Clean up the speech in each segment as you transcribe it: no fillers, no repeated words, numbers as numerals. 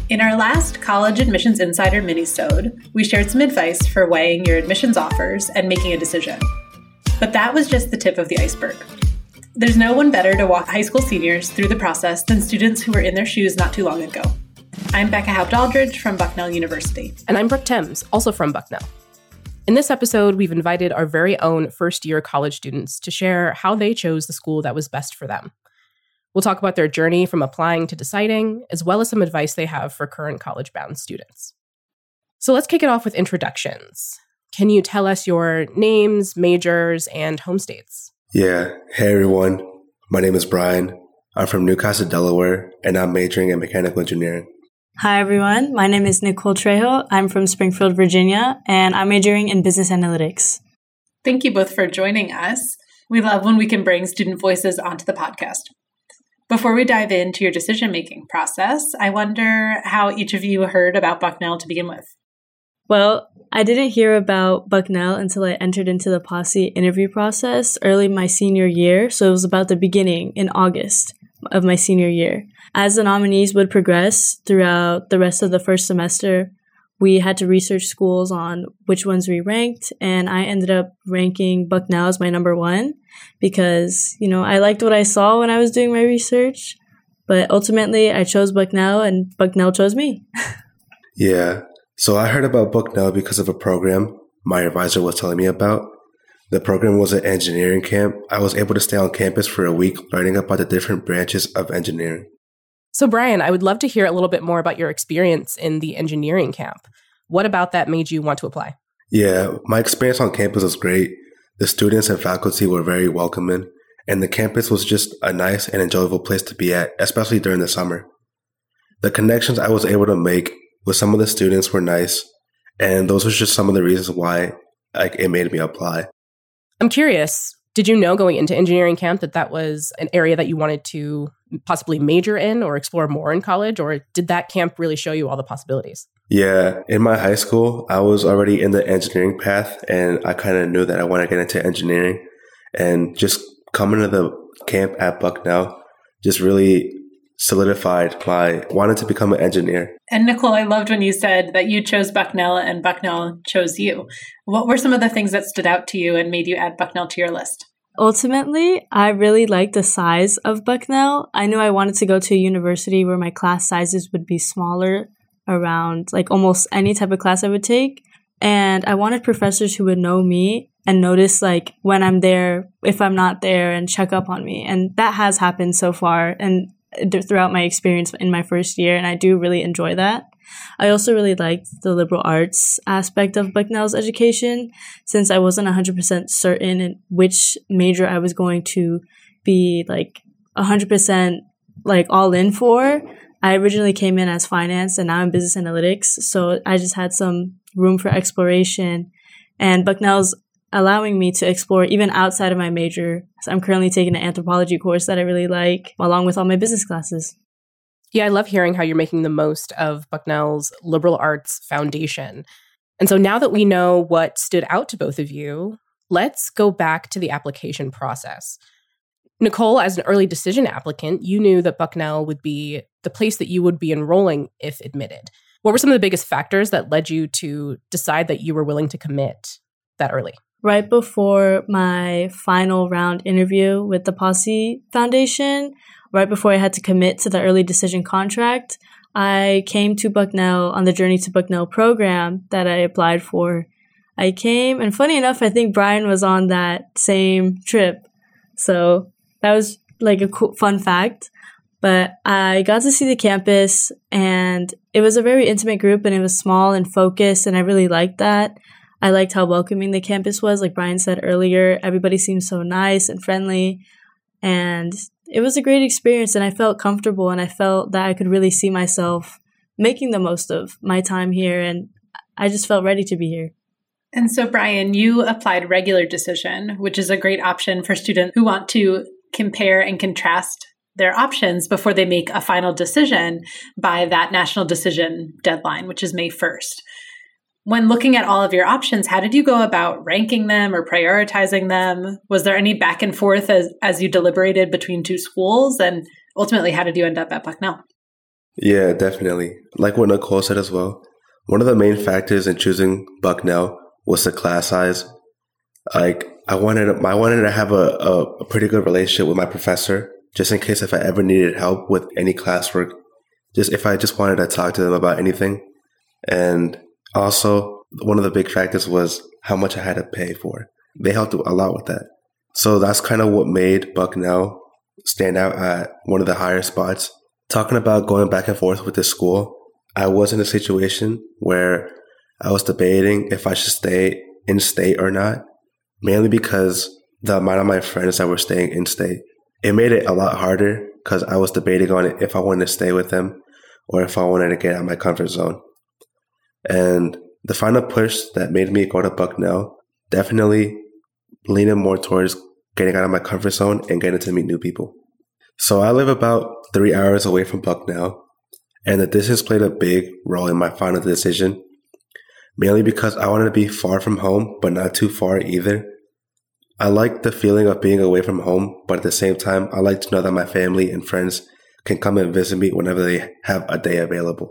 In our last College Admissions Insider minisode, we shared some advice for weighing your admissions offers and making a decision. But that was just the tip of the iceberg. There's no one better to walk high school seniors through the process than students who were in their shoes not too long ago. I'm Becca Haupt-Aldridge from Bucknell University. And I'm Brooke Thames, also from Bucknell. In this episode, we've invited our very own first-year college students to share how they chose the school that was best for them. We'll talk about their journey from applying to deciding, as well as some advice they have for current college-bound students. So let's kick it off with introductions. Can you tell us your names, majors, and home states? Yeah. Hey, everyone. My name is Brian. I'm from Newcastle, Delaware, and I'm majoring in mechanical engineering. Hi, everyone. My name is Nicole Trejo. I'm from Springfield, Virginia, and I'm majoring in business analytics. Thank you both for joining us. We love when we can bring student voices onto the podcast. Before we dive into your decision-making process, I wonder how each of you heard about Bucknell to begin with. Well, I didn't hear about Bucknell until I entered into the Posse interview process early my senior year, so it was about the beginning in August of my senior year. As the nominees would progress throughout the rest of the first semester, we had to research schools on which ones we ranked, and I ended up ranking Bucknell as my number one because, I liked what I saw when I was doing my research, but ultimately I chose Bucknell and Bucknell chose me. Yeah, so I heard about Bucknell because of a program my advisor was telling me about. The program was an engineering camp. I was able to stay on campus for a week learning about the different branches of engineering. So Brian, I would love to hear a little bit more about your experience in the engineering camp. What about that made you want to apply? Yeah, my experience on campus was great. The students and faculty were very welcoming, and the campus was just a nice and enjoyable place to be at, especially during the summer. The connections I was able to make with some of the students were nice, and those were just some of the reasons why it made me apply. I'm curious, did you know going into engineering camp that was an area that you wanted to possibly major in or explore more in college, or did that camp really show you all the possibilities? Yeah, in my high school, I was already in the engineering path, and I kind of knew that I wanted to get into engineering. And just coming to the camp at Bucknell just really solidified my wanting to become an engineer. And Nicole, I loved when you said that you chose Bucknell and Bucknell chose you. What were some of the things that stood out to you and made you add Bucknell to your list? Ultimately, I really liked the size of Bucknell. I knew I wanted to go to a university where my class sizes would be smaller around almost any type of class I would take. And I wanted professors who would know me and notice when I'm there, if I'm not there, and check up on me. And that has happened so far and throughout my experience in my first year. And I do really enjoy that. I also really liked the liberal arts aspect of Bucknell's education, since I wasn't 100% certain in which major I was going to be 100% all in for. I originally came in as finance and now I'm business analytics, so I just had some room for exploration, and Bucknell's allowing me to explore even outside of my major. So I'm currently taking an anthropology course that I really like, along with all my business classes. Yeah, I love hearing how you're making the most of Bucknell's liberal arts foundation. And so now that we know what stood out to both of you, let's go back to the application process. Nicole, as an early decision applicant, you knew that Bucknell would be the place that you would be enrolling if admitted. What were some of the biggest factors that led you to decide that you were willing to commit that early? Right before my final round interview with the Posse Foundation, right before I had to commit to the early decision contract, I came to Bucknell on the Journey to Bucknell program that I applied for. I came, and funny enough, I think Brian was on that same trip. So that was a cool, fun fact. But I got to see the campus, and it was a very intimate group, and it was small and focused, and I really liked that. I liked how welcoming the campus was. Like Brian said earlier, everybody seemed so nice and friendly, and it was a great experience, and I felt comfortable, and I felt that I could really see myself making the most of my time here, and I just felt ready to be here. And so, Brian, you applied regular decision, which is a great option for students who want to compare and contrast their options before they make a final decision by that national decision deadline, which is May 1st. When looking at all of your options, how did you go about ranking them or prioritizing them? Was there any back and forth as you deliberated between two schools? And ultimately, how did you end up at Bucknell? Yeah, definitely. Like what Nicole said as well, one of the main factors in choosing Bucknell was the class size. Like I wanted to have a pretty good relationship with my professor, just in case if I ever needed help with any classwork, just if I just wanted to talk to them about anything. And also, one of the big factors was how much I had to pay for. They helped a lot with that. So that's kind of what made Bucknell stand out at one of the higher spots. Talking about going back and forth with this school, I was in a situation where I was debating if I should stay in state or not, mainly because the amount of my friends that were staying in state, it made it a lot harder because I was debating on it if I wanted to stay with them or if I wanted to get out of my comfort zone. And the final push that made me go to Bucknell definitely leaning more towards getting out of my comfort zone and getting to meet new people. So I live about 3 hours away from Bucknell, and the distance played a big role in my final decision, mainly because I wanted to be far from home, but not too far either. I like the feeling of being away from home, but at the same time, I like to know that my family and friends can come and visit me whenever they have a day available.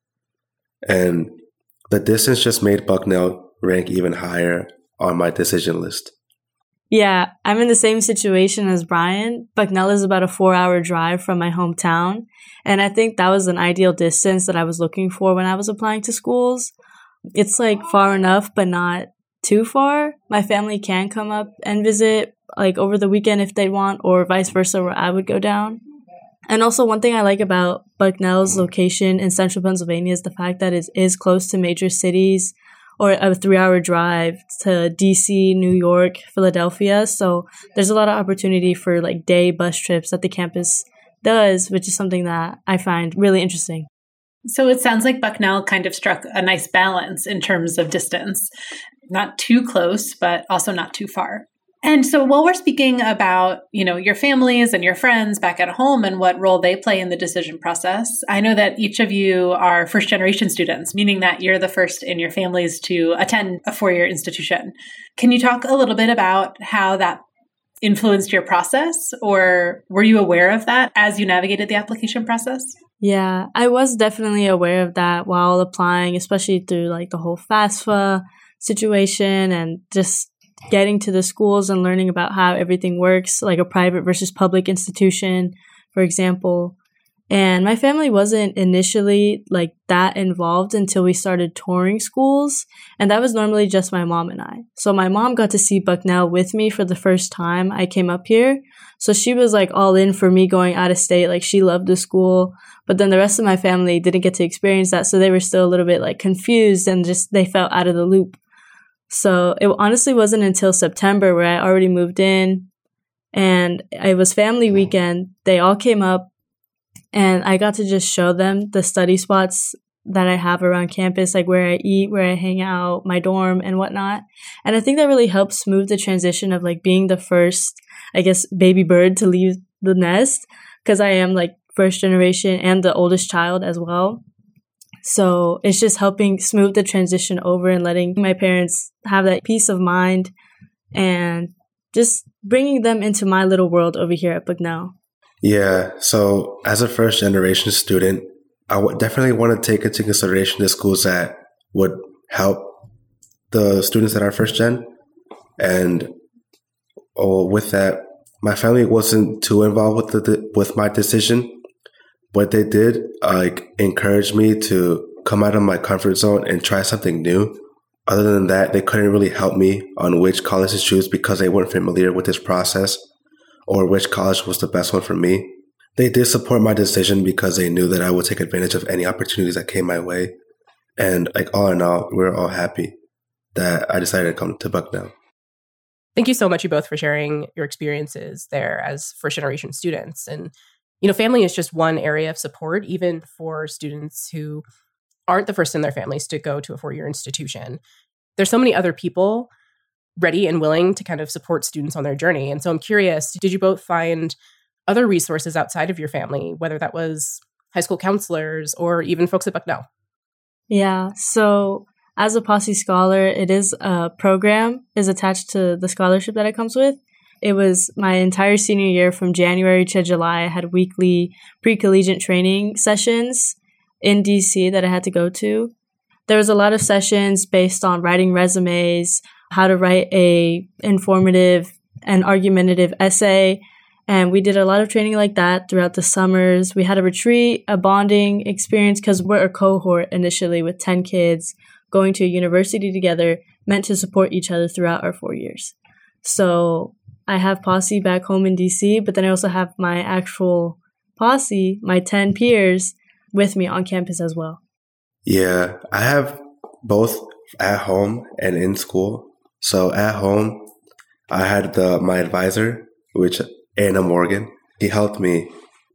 And the distance just made Bucknell rank even higher on my decision list. Yeah, I'm in the same situation as Brian. Bucknell is about a 4-hour drive from my hometown. And I think that was an ideal distance that I was looking for when I was applying to schools. It's like far enough, but not too far. My family can come up and visit like over the weekend if they want, or vice versa, where I would go down. And also one thing I like about Bucknell's location in central Pennsylvania is the fact that it is close to major cities, or a 3-hour drive to DC, New York, Philadelphia. So there's a lot of opportunity for like day bus trips that the campus does, which is something that I find really interesting. So it sounds like Bucknell kind of struck a nice balance in terms of distance. Not too close, but also not too far. And so while we're speaking about, your families and your friends back at home and what role they play in the decision process, I know that each of you are first generation students, meaning that you're the first in your families to attend a 4-year institution. Can you talk a little bit about how that influenced your process, or were you aware of that as you navigated the application process? Yeah, I was definitely aware of that while applying, especially through like the whole FAFSA situation and just getting to the schools and learning about how everything works, like a private versus public institution, for example. And my family wasn't initially like that involved until we started touring schools. And that was normally just my mom and I. So my mom got to see Bucknell with me for the first time I came up here. So she was like all in for me going out of state. Like she loved the school. But then the rest of my family didn't get to experience that. So they were still a little bit like confused and just they felt out of the loop. So it honestly wasn't until September where I already moved in and it was family weekend. They all came up and I got to just show them the study spots that I have around campus, like where I eat, where I hang out, my dorm and whatnot. And I think that really helped smooth the transition of like being the first, I guess, baby bird to leave the nest, because I am like first generation and the oldest child as well. So it's just helping smooth the transition over and letting my parents have that peace of mind and just bringing them into my little world over here at Bucknell. Yeah, so as a first generation student, I would definitely want to take into consideration the schools that would help the students that are first gen. And with that, my family wasn't too involved with my decision. But they did encourage me to come out of my comfort zone and try something new. Other than that, they couldn't really help me on which college to choose because they weren't familiar with this process or which college was the best one for me. They did support my decision because they knew that I would take advantage of any opportunities that came my way. And all in all, we were all happy that I decided to come to Bucknell. Thank you so much, you both, for sharing your experiences there as first generation students. And family is just one area of support, even for students who aren't the first in their families to go to a 4-year institution. There's so many other people ready and willing to kind of support students on their journey. And so I'm curious, did you both find other resources outside of your family, whether that was high school counselors or even folks at Bucknell? Yeah, so as a Posse Scholar, it is a program is attached to the scholarship that it comes with. It was my entire senior year from January to July. I had weekly pre-collegiate training sessions in DC that I had to go to. There was a lot of sessions based on writing resumes, how to write a informative and argumentative essay. And we did a lot of training like that throughout the summers. We had a retreat, a bonding experience, because we're a cohort initially with 10 kids going to a university together, meant to support each other throughout our 4 years. So I have posse back home in DC, but then I also have my actual posse, my 10 peers, with me on campus as well. Yeah, I have both at home and in school. So at home, I had my advisor, which Anna Morgan. She helped me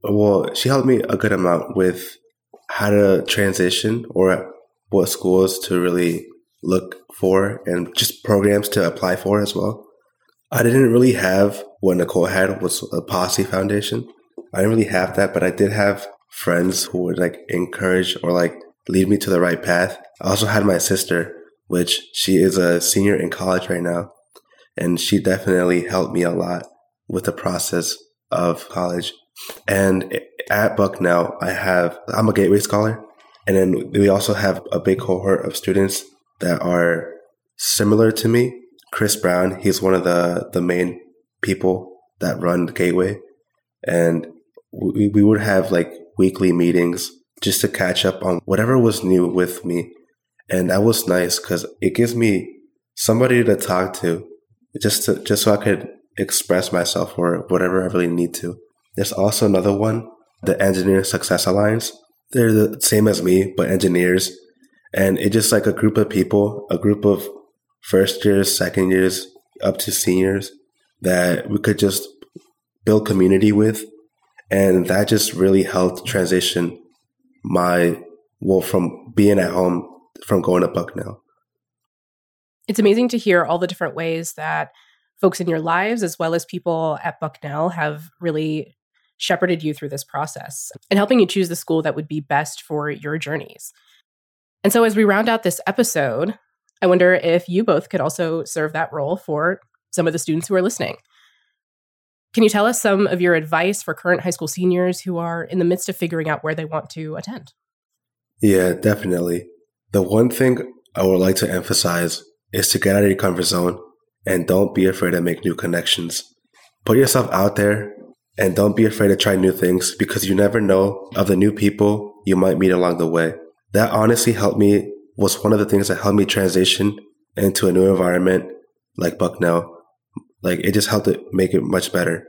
a good amount with how to transition or what schools to really look for and just programs to apply for as well. I didn't really have what Nicole had, was a posse foundation. I didn't really have that, but I did have friends who would encourage or lead me to the right path. I also had my sister, which she is a senior in college right now, and she definitely helped me a lot with the process of college. And at Bucknell, I'm a Gateway Scholar, and then we also have a big cohort of students that are similar to me. Chris Brown, he's one of the main people that run the Gateway, and we would have weekly meetings just to catch up on whatever was new with me. And that was nice because it gives me somebody to talk to just so I could express myself or whatever I really need to. There's also another one, the Engineer Success Alliance. They're the same as me, but engineers. And it's just a group of people, a group of first years, second years, up to seniors that we could just build community with. And that just really helped transition from being at home, from going to Bucknell. It's amazing to hear all the different ways that folks in your lives, as well as people at Bucknell, have really shepherded you through this process and helping you choose the school that would be best for your journeys. And so as we round out this episode, I wonder if you both could also serve that role for some of the students who are listening. Can you tell us some of your advice for current high school seniors who are in the midst of figuring out where they want to attend? Yeah, definitely. The one thing I would like to emphasize is to get out of your comfort zone and don't be afraid to make new connections. Put yourself out there and don't be afraid to try new things, because you never know of the new people you might meet along the way. That honestly was one of the things that helped me transition into a new environment like Bucknell. It just helped it make it much better.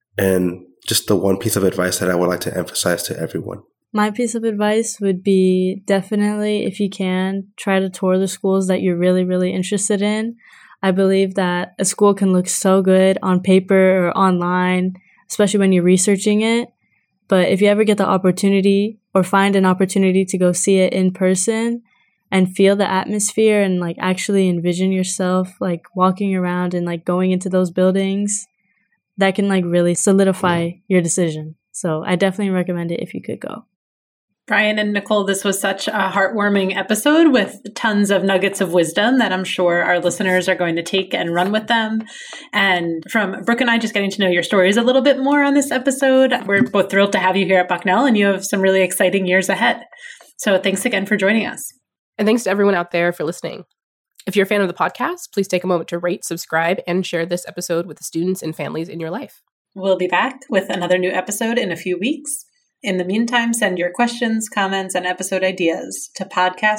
And just the one piece of advice that I would like to emphasize to everyone. My piece of advice would be definitely, if you can, try to tour the schools that you're really, really interested in. I believe that a school can look so good on paper or online, especially when you're researching it. But if you ever get the opportunity or find an opportunity to go see it in person and feel the atmosphere and actually envision yourself walking around and going into those buildings, that can really solidify your decision. So I definitely recommend it if you could go. Brian and Nicole, this was such a heartwarming episode with tons of nuggets of wisdom that I'm sure our listeners are going to take and run with them. And from Brooke and I just getting to know your stories a little bit more on this episode, we're both thrilled to have you here at Bucknell, and you have some really exciting years ahead. So thanks again for joining us. And thanks to everyone out there for listening. If you're a fan of the podcast, please take a moment to rate, subscribe, and share this episode with the students and families in your life. We'll be back with another new episode in a few weeks. In the meantime, send your questions, comments, and episode ideas to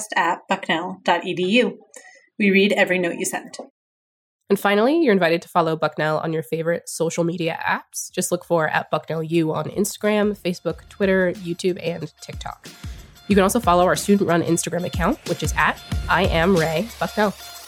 podcast@bucknell.edu. We read every note you send. And finally, you're invited to follow Bucknell on your favorite social media apps. Just look for @BucknellU on Instagram, Facebook, Twitter, YouTube, and TikTok. You can also follow our student-run Instagram account, which is @IamRayBucknell.